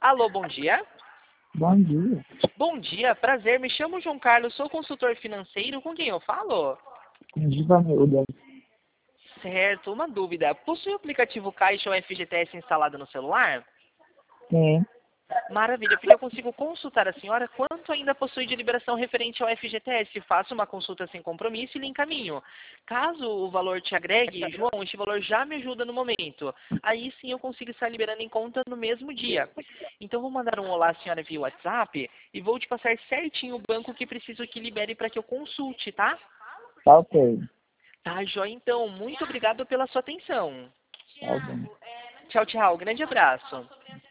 Alô, bom dia. Bom dia. Bom dia, prazer. Me chamo João Carlos, sou consultor financeiro. Com quem eu falo? Givanilda. Certo, uma dúvida. Possui o aplicativo Caixa ou FGTS instalado no celular? Sim. Maravilha, porque eu consigo consultar a senhora quanto ainda possui de liberação referente ao FGTS. Faço uma consulta sem compromisso e lhe encaminho. Caso o valor te agregue, João, este valor já me ajuda no momento. Aí sim eu consigo estar liberando em conta no mesmo dia. Então vou mandar um olá à senhora via WhatsApp e vou te passar certinho o banco que preciso que libere para que eu consulte, tá? Tá ok. Tá, joia então. Muito obrigado pela sua atenção. Tá bom. Tchau, tchau. Grande abraço.